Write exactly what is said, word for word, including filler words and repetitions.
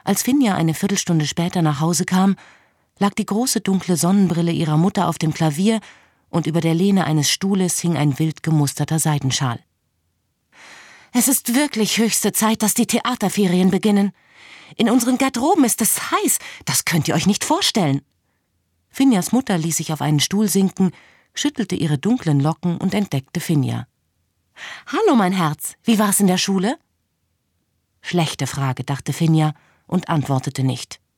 Als Finja eine Viertelstunde später nach Hause kam, lag die große dunkle Sonnenbrille ihrer Mutter auf dem Klavier und über der Lehne eines Stuhles hing ein wild gemusterter Seidenschal. »Es ist wirklich höchste Zeit, dass die Theaterferien beginnen. In unseren Garderoben ist es heiß, das könnt ihr euch nicht vorstellen.« Finjas Mutter ließ sich auf einen Stuhl sinken, schüttelte ihre dunklen Locken und entdeckte Finja. »Hallo, mein Herz, wie war's in der Schule?« Schlechte Frage, dachte Finja und antwortete nicht.